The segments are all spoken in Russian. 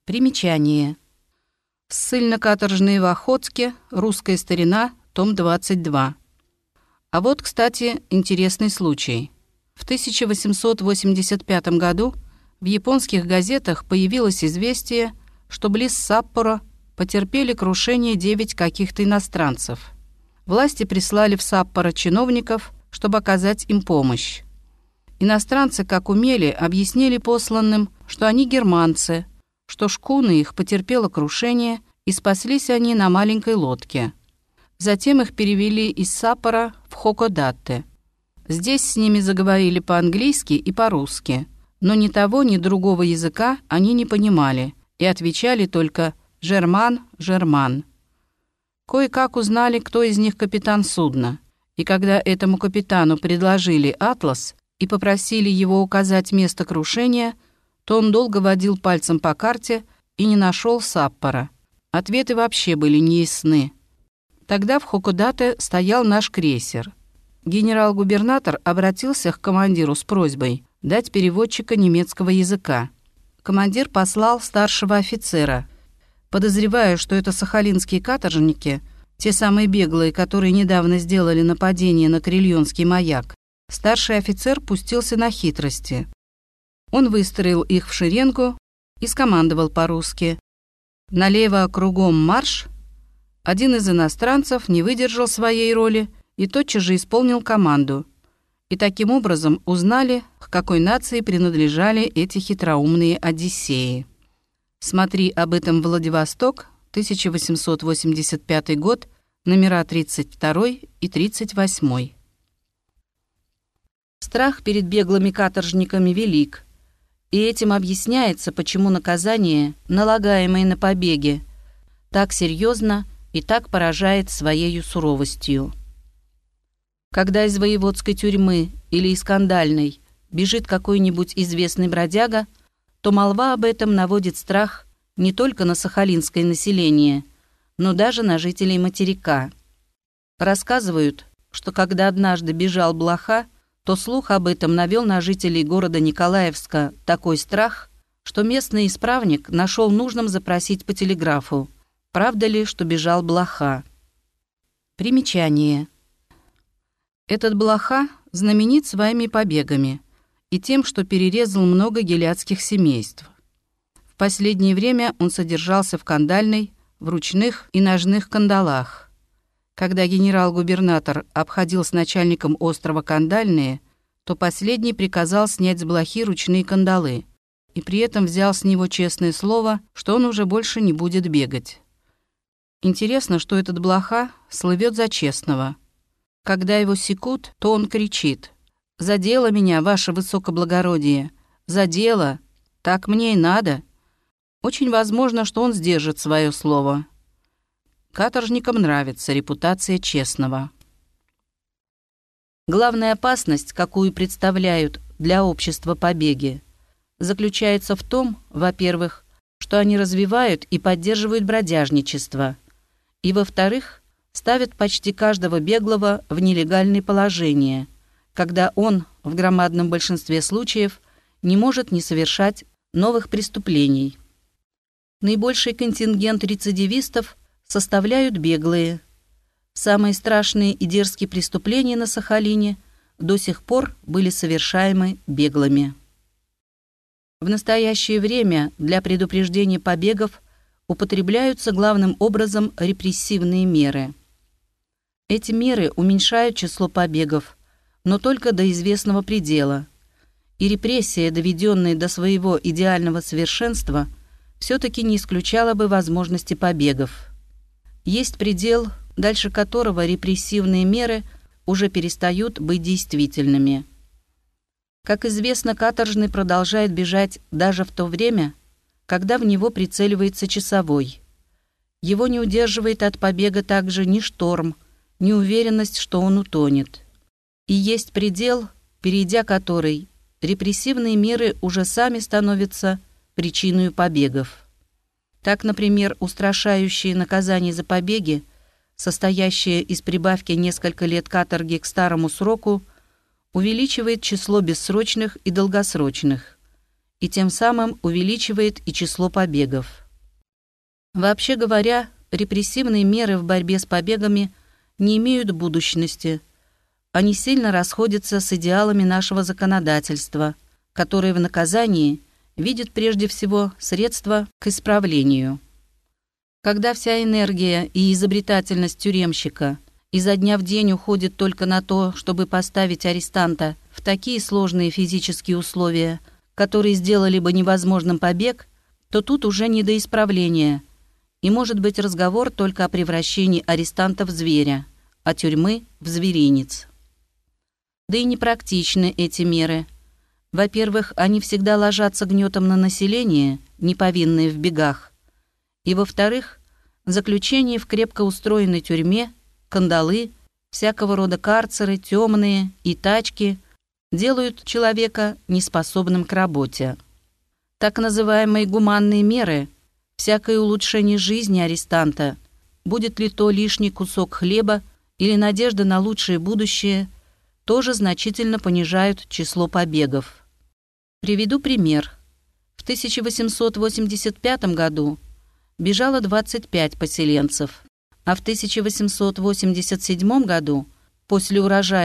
Примечание. Ссыльно-каторжные в Охотске. Русская старина. Том 22. А вот, кстати, интересный случай. В 1885 году в японских газетах появилось известие, что близ Саппоро потерпели крушение 9 каких-то иностранцев. Власти прислали в Саппоро чиновников, чтобы оказать им помощь. Иностранцы, как умели, объяснили посланным, что они германцы, что шхуна их потерпела крушение, и спаслись они на маленькой лодке. Затем их перевели из Саппоро в Хокодате. Здесь с ними заговорили по-английски и по-русски, но ни того, ни другого языка они не понимали и отвечали только «Жерман, Жерман». Кое-как узнали, кто из них капитан судна, и когда этому капитану предложили атлас и попросили его указать место крушения, то он долго водил пальцем по карте и не нашел Саппоро. Ответы вообще были неясны. Тогда в Хокодате стоял наш крейсер. Генерал-губернатор обратился к командиру с просьбой дать переводчика немецкого языка. Командир послал старшего офицера. Подозревая, что это сахалинские каторжники, те самые беглые, которые недавно сделали нападение на Крильонский маяк, старший офицер пустился на хитрости. Он выстроил их в шеренгу и скомандовал по-русски: «Налево кругом марш!». Один из иностранцев не выдержал своей роли и тотчас же исполнил команду. И таким образом узнали, к какой нации принадлежали эти хитроумные одиссеи. Смотри об этом «Владивосток», 1885 год, номера 32 и 38. Страх перед беглыми каторжниками велик, и этим объясняется, почему наказание, налагаемое на побеги, так серьезно и так поражает своею суровостью. Когда из воеводской тюрьмы или из кандальной бежит какой-нибудь известный бродяга, то молва об этом наводит страх не только на сахалинское население, но даже на жителей материка. Рассказывают, что когда однажды бежал блоха, то слух об этом навел на жителей города Николаевска такой страх, что местный исправник нашел нужным запросить по телеграфу, правда ли, что бежал блоха. Примечание. Этот блоха знаменит своими побегами и тем, что перерезал много гиляцких семейств. В последнее время он содержался в кандальной, в ручных и ножных кандалах. Когда генерал-губернатор обходил с начальником острова Кандальные, то последний приказал снять с блохи ручные кандалы и при этом взял с него честное слово, что он уже больше не будет бегать. Интересно, что этот блоха слывет за честного. Когда его секут, то он кричит: «За дело меня, ваше высокоблагородие! За дело! Так мне и надо!» Очень возможно, что он сдержит свое слово. Каторжникам нравится репутация честного. Главная опасность, какую представляют для общества побеги, заключается в том, во-первых, что они развивают и поддерживают бродяжничество, и, во-вторых, ставят почти каждого беглого в нелегальное положение, когда он, в громадном большинстве случаев, не может не совершать новых преступлений. Наибольший контингент рецидивистов составляют беглые. Самые страшные и дерзкие преступления на Сахалине до сих пор были совершаемы беглыми. В настоящее время для предупреждения побегов употребляются главным образом репрессивные меры. Эти меры уменьшают число побегов, но только до известного предела, и репрессия, доведенная до своего идеального совершенства, все-таки не исключала бы возможности побегов. Есть предел, дальше которого репрессивные меры уже перестают быть действительными. Как известно, каторжный продолжает бежать даже в то время, когда в него прицеливается часовой. Его не удерживает от побега также ни шторм, ни уверенность, что он утонет. И есть предел, перейдя который, репрессивные меры уже сами становятся причиной побегов. Так, например, устрашающие наказания за побеги, состоящие из прибавки несколько лет каторги к старому сроку, увеличивает число бессрочных и долгосрочных, и тем самым увеличивает и число побегов. Вообще говоря, репрессивные меры в борьбе с побегами не имеют будущности. Они сильно расходятся с идеалами нашего законодательства, которое в наказании видит прежде всего средства к исправлению. Когда вся энергия и изобретательность тюремщика изо дня в день уходит только на то, чтобы поставить арестанта в такие сложные физические условия, которые сделали бы невозможным побег, то тут уже не до исправления, и может быть разговор только о превращении арестанта в зверя, а тюрьмы в зверинец. Да и непрактичны эти меры. Во-первых, они всегда ложатся гнетом на население, не повинное в бегах. И во-вторых, заключение в крепко устроенной тюрьме, кандалы, всякого рода карцеры, темные и тачки делают человека неспособным к работе. Так называемые гуманные меры, всякое улучшение жизни арестанта, будет ли то лишний кусок хлеба или надежда на лучшее будущее, тоже значительно понижают число побегов. Приведу пример. В 1885 году бежало 25 поселенцев, а в 1887 году, после урожая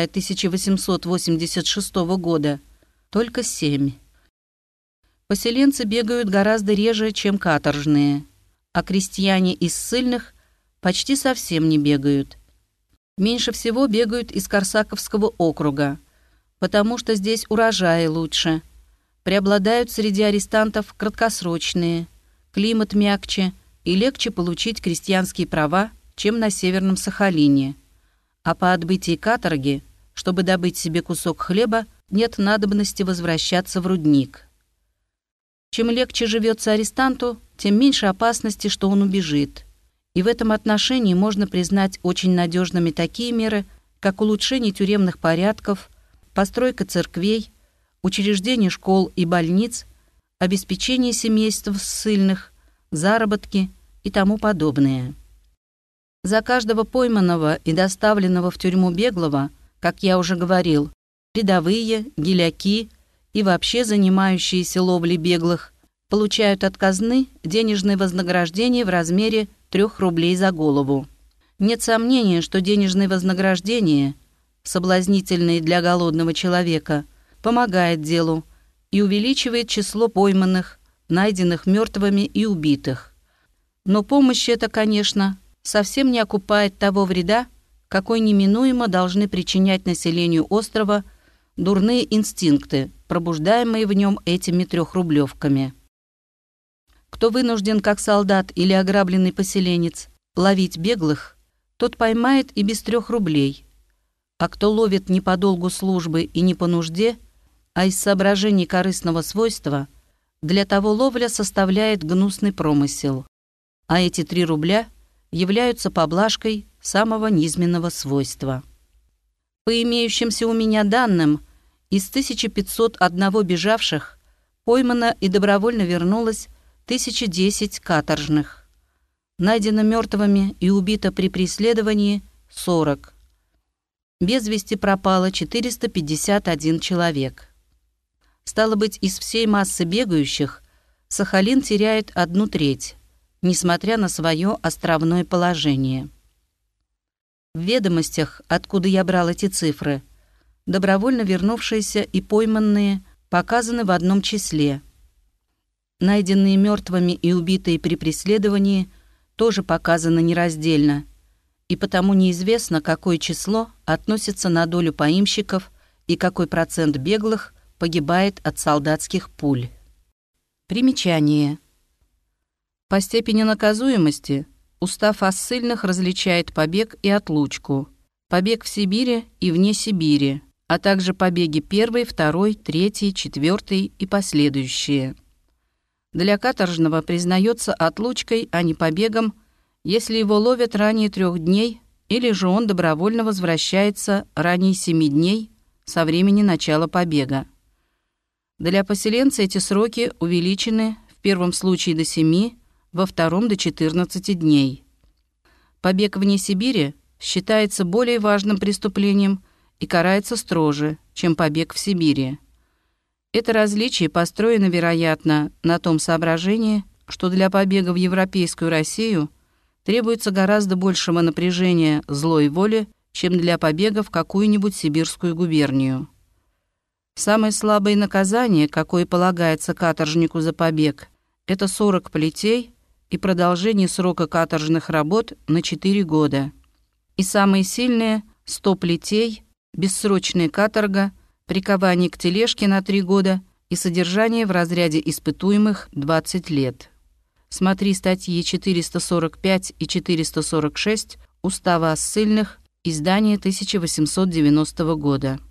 1886 года, только 7. Поселенцы бегают гораздо реже, чем каторжные, а крестьяне из ссыльных почти совсем не бегают. Меньше всего бегают из Корсаковского округа, потому что здесь урожаи лучше. Преобладают среди арестантов краткосрочные, климат мягче и легче получить крестьянские права, чем на Северном Сахалине. А по отбытии каторги, чтобы добыть себе кусок хлеба, нет надобности возвращаться в рудник. Чем легче живется арестанту, тем меньше опасности, что он убежит. И в этом отношении можно признать очень надежными такие меры, как улучшение тюремных порядков, постройка церквей, учреждение школ и больниц, обеспечение семейств ссыльных, заработки и тому подобное. За каждого пойманного и доставленного в тюрьму беглого, как я уже говорил, рядовые, гиляки и вообще занимающиеся ловлей беглых получают от казны денежное вознаграждение в размере 3 рублей за голову. Нет сомнения, что денежное вознаграждение, соблазнительное для голодного человека, помогает делу и увеличивает число пойманных, найденных мертвыми и убитых. Но помощь эта, конечно, совсем не окупает того вреда, какой неминуемо должны причинять населению острова дурные инстинкты, пробуждаемые в нем этими 3-рублевками. Кто вынужден, как солдат или ограбленный поселенец, ловить беглых, тот поймает и без 3 рублей. А кто ловит не по долгу службы и не по нужде, а из соображений корыстного свойства, для того ловля составляет гнусный промысел. А эти 3 рубля являются поблажкой самого низменного свойства. По имеющимся у меня данным, из 1501 бежавших поймано и добровольно вернулось 1010 каторжных. Найдено мертвыми и убито при преследовании 40. Без вести пропало 451 человек. Стало быть, из всей массы бегающих Сахалин теряет 1/3, несмотря на свое островное положение. В ведомостях, откуда я брал эти цифры, добровольно вернувшиеся и пойманные показаны в одном числе. Найденные мертвыми и убитые при преследовании тоже показаны нераздельно, и потому неизвестно, какое число относится на долю поимщиков и какой процент беглых погибает от солдатских пуль. Примечание. По степени наказуемости устав о ссыльных различает побег и отлучку, побег в Сибири и вне Сибири, а также побеги 1, 2, 3, 4 и последующие. Для каторжного признается отлучкой, а не побегом, если его ловят ранее 3 дней, или же он добровольно возвращается ранее 7 дней со времени начала побега. Для поселенца эти сроки увеличены в первом случае до 7, во втором до 14 дней. Побег вне Сибири считается более важным преступлением и карается строже, чем побег в Сибири. Это различие построено, вероятно, на том соображении, что для побега в европейскую Россию требуется гораздо большего напряжения злой воли, чем для побега в какую-нибудь сибирскую губернию. Самое слабое наказание, какое полагается каторжнику за побег, это 40 плетей и продолжение срока каторжных работ на 4 года. И самое сильное – 100 плетей, бессрочная каторга, прикование к тележке на 3 года и содержание в разряде испытуемых 20 лет. Смотри статьи 445 и 446 Устава о ссыльных, издание 1890 года.